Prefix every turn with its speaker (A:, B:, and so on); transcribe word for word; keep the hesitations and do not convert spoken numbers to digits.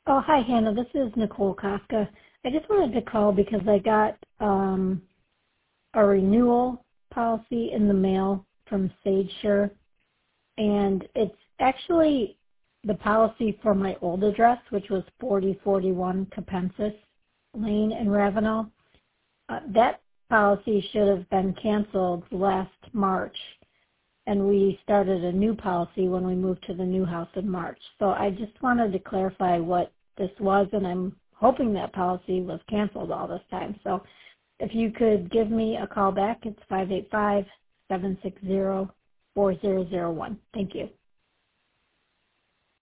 A: Oh, hi, Hannah. This is Nicole Kafka. I just wanted to call because I got um, a renewal policy in the mail from SageSure, and it's actually the policy for my old address, which was forty forty-one Capensis Lane in Ravenel. Uh, that policy should have been canceled last March, and we started a new policy when we moved to the new house in March. So I just wanted to clarify what this was, and I'm hoping that policy was canceled all this time. So if you could give me a call back, it's five eight five, seven six zero, four zero zero one. Thank you.